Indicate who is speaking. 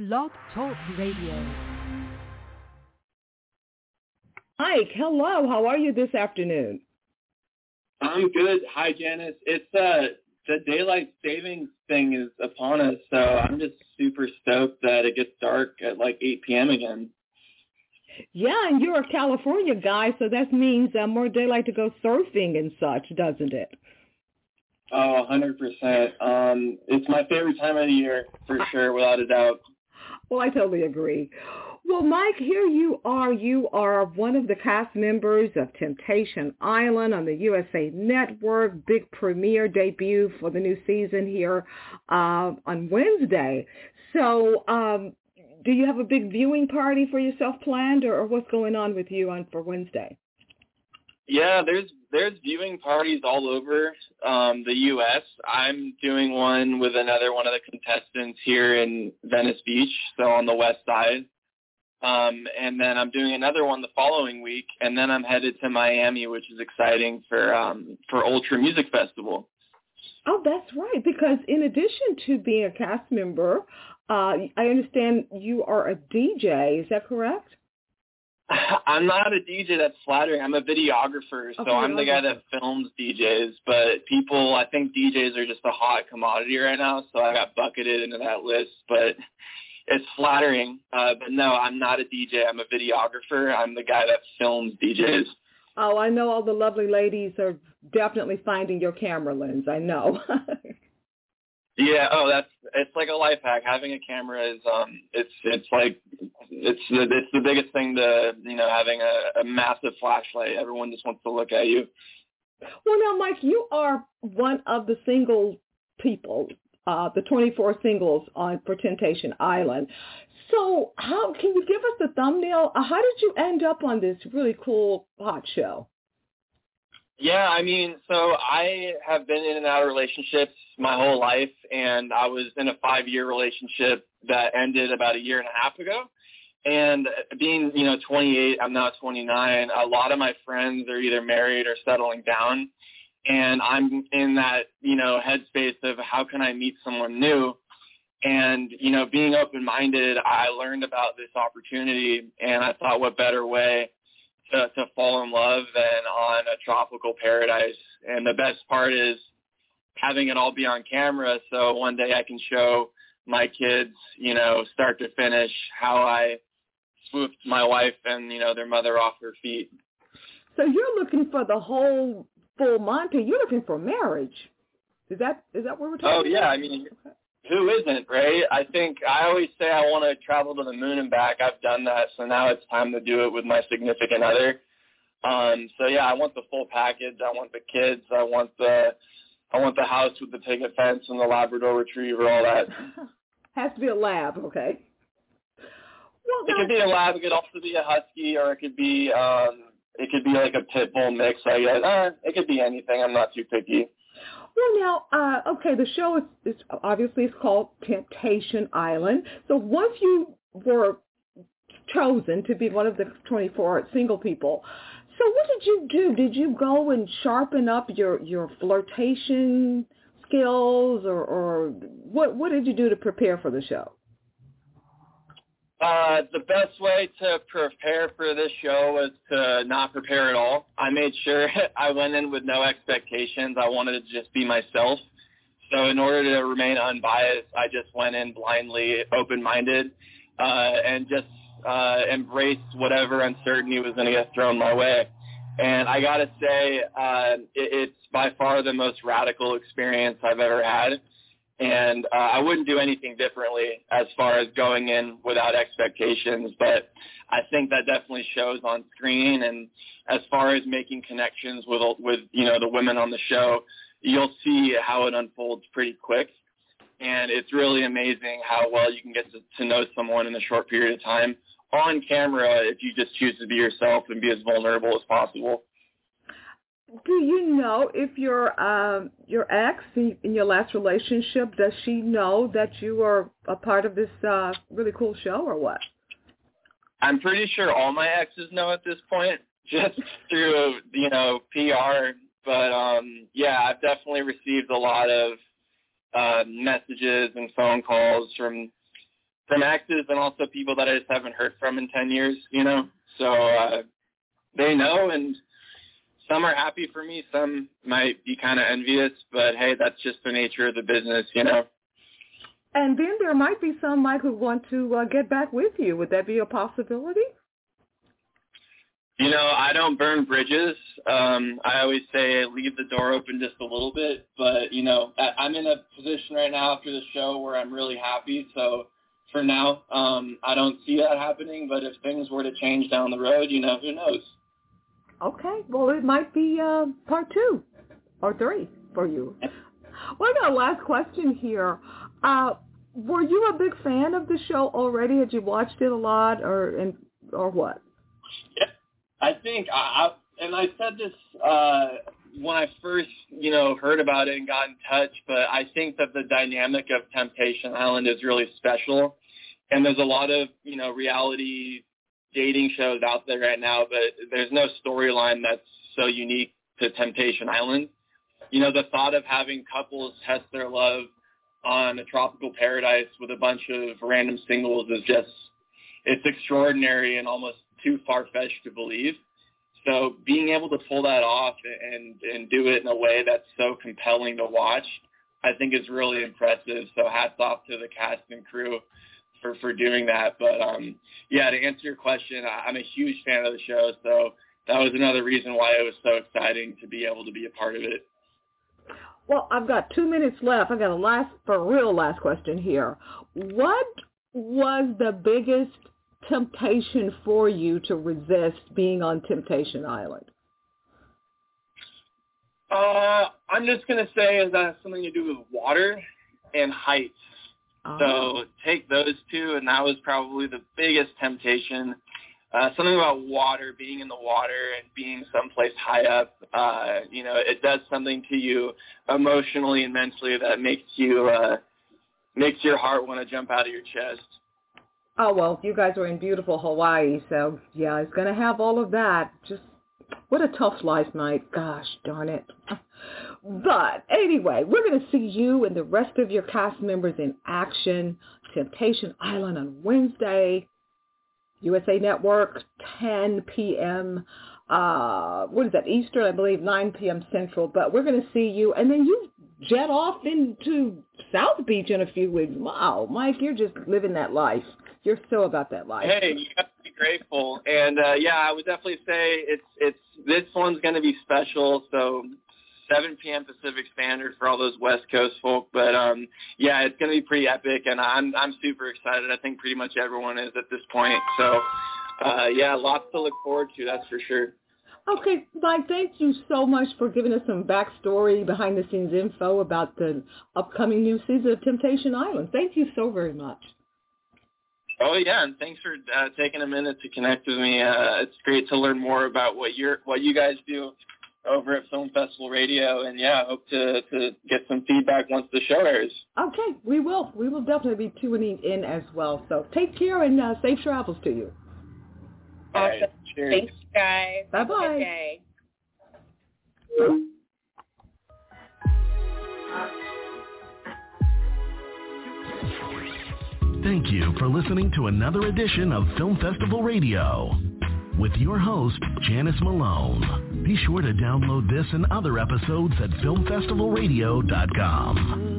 Speaker 1: Blog Talk Radio.
Speaker 2: Mike, hello. How are you this afternoon?
Speaker 3: I'm good. Hi, Janice. It's the daylight savings thing is upon us, so I'm just super stoked that it gets dark at like 8 p.m. again.
Speaker 2: Yeah, and you're a California guy, so that means more daylight to go surfing and such, doesn't it?
Speaker 3: Oh, 100%. It's my favorite time of the year, for sure, without a doubt.
Speaker 2: Well, I totally agree. Well, Mike, here you are. You are one of the cast members of Temptation Island on the USA Network, big premiere debut for the new season here on Wednesday. So do you have a big viewing party for yourself planned, or what's going on with you for Wednesday?
Speaker 3: Yeah, there's viewing parties all over the U.S. I'm doing one with another one of the contestants here in Venice Beach, so on the west side. And then I'm doing another one the following week, and then I'm headed to Miami, which is exciting for Ultra Music Festival.
Speaker 2: Oh, that's right, because in addition to being a cast member, I understand you are a DJ. Is that correct?
Speaker 3: I'm not a DJ. That's flattering. I'm a videographer, so I'm the guy that films DJs. But people, I think DJs are just a hot commodity right now, so I got bucketed into that list. But it's flattering. But no, I'm not a DJ. I'm a videographer. I'm the guy that films DJs.
Speaker 2: Oh, I know all the lovely ladies are definitely finding your camera lens. I know.
Speaker 3: Yeah. Oh, it's like a life hack. Having a camera is it's the biggest thing to having a massive flashlight. Everyone just wants to look at you.
Speaker 2: Well, now, Mike, you are one of the single people, the 24 singles for Temptation Island. So, how can you give us the thumbnail? How did you end up on this really cool hot show?
Speaker 3: Yeah, I mean, so I have been in and out of relationships my whole life, and I was in a 5-year relationship that ended about 1.5 years ago. And being, 28, I'm now 29, a lot of my friends are either married or settling down, and I'm in that, headspace of how can I meet someone new? And, being open-minded, I learned about this opportunity, and I thought what better way to fall in love than on a tropical paradise. And the best part is having it all be on camera, so one day I can show my kids, start to finish, how I swooped my wife and, their mother off her feet.
Speaker 2: So you're looking for the whole full Monty. You're looking for marriage. Is that what we're talking about?
Speaker 3: Oh, yeah. I mean, who isn't, right? I think I always say I want to travel to the moon and back. I've done that, so now it's time to do it with my significant other. So yeah, I want the full package. I want the kids. I want the house with the picket fence and the Labrador Retriever, all that.
Speaker 2: Has to be a lab, okay? Well,
Speaker 3: it could be a lab. It could also be a husky, or it could be like a pit bull mix. I guess it could be anything. I'm not too picky.
Speaker 2: Well, now, okay, the show is obviously it's called Temptation Island. So once you were chosen to be one of the 24 single people, so what did you do? Did you go and sharpen up your flirtation skills, or what did you do to prepare for the show?
Speaker 3: The best way to prepare for this show was to not prepare at all. I made sure I went in with no expectations. I wanted to just be myself. So in order to remain unbiased, I just went in blindly, open-minded, and just embraced whatever uncertainty was going to get thrown my way. And I got to say, it's by far the most radical experience I've ever had. And I wouldn't do anything differently as far as going in without expectations, but I think that definitely shows on screen. And as far as making connections with the women on the show, you'll see how it unfolds pretty quick. And it's really amazing how well you can get to know someone in a short period of time on camera if you just choose to be yourself and be as vulnerable as possible.
Speaker 2: Do you know if your ex in your last relationship, does she know that you are a part of this really cool show, or what?
Speaker 3: I'm pretty sure all my exes know at this point, just through PR. But yeah, I've definitely received a lot of messages and phone calls from from exes and also people that I just haven't heard from in 10 years, you know. So they know, and some are happy for me. Some might be kind of envious, but, hey, that's just the nature of the business, you know.
Speaker 2: And then there might be some, Mike, who want to get back with you. Would that be a possibility?
Speaker 3: You know, I don't burn bridges. I always say leave the door open just a little bit. But, you know, I'm in a position right now after the show where I'm really happy. So for now, I don't see that happening. But if things were to change down the road, you know, who knows?
Speaker 2: Okay. Well, it might be part 2 or 3 for you. Well, I got a last question here. Were you a big fan of the show already? Had you watched it a lot or what?
Speaker 3: Yeah. I think, and I said this when I first, you know, heard about it and got in touch, but I think that the dynamic of Temptation Island is really special. And there's a lot of, you know, reality dating shows out there right now, but there's no storyline that's so unique to Temptation Island. You know, the thought of having couples test their love on a tropical paradise with a bunch of random singles is just, it's extraordinary and almost too far-fetched to believe. So being able to pull that off and do it in a way that's so compelling to watch, I think is really impressive. So hats off to the cast and crew for doing that. But, yeah, to answer your question, I'm a huge fan of the show. So that was another reason why it was so exciting to be able to be a part of it.
Speaker 2: Well, I've got 2 minutes left. I got a real last question here. What was the biggest temptation for you to resist being on Temptation Island?
Speaker 3: I'm just going to say is that has something to do with water and heights. So take those two, and that was probably the biggest temptation. Something about water, being in the water and being someplace high up, you know, it does something to you emotionally and mentally that makes your heart want to jump out of your chest.
Speaker 2: Oh, well, you guys are in beautiful Hawaii, so, yeah, it's going to have all of that. Just, what a tough life, Mike. Gosh, darn it. But, anyway, we're going to see you and the rest of your cast members in action. Temptation Island on Wednesday. USA Network, 10 p.m., what is that, Eastern, I believe, 9 p.m. Central. But we're going to see you, and then you jet off into South Beach in a few weeks. Wow, Mike, you're just living that life. You're so about that life.
Speaker 3: Hey, you have to be grateful. And, yeah, I would definitely say it's this one's going to be special, so 7 p.m. Pacific Standard for all those West Coast folk. But, yeah, it's going to be pretty epic, and I'm super excited. I think pretty much everyone is at this point. So, yeah, lots to look forward to, that's for sure.
Speaker 2: Okay, Mike, thank you so much for giving us some backstory, behind-the-scenes info about the upcoming new season of Temptation Island. Thank you so very much.
Speaker 3: Oh, yeah, and thanks for taking a minute to connect with me. It's great to learn more about what you guys do over at Film Festival Radio, and, yeah, I hope to get some feedback once the show airs.
Speaker 2: Okay, we will. We will definitely be tuning in as well. So take care and safe travels to you.
Speaker 3: Awesome. Right, cheers.
Speaker 4: Thanks, guys.
Speaker 2: Bye-bye.
Speaker 4: Have a good day.
Speaker 5: Thank you for listening to another edition of Film Festival Radio with your host, Janice Malone. Be sure to download this and other episodes at filmfestivalradio.com.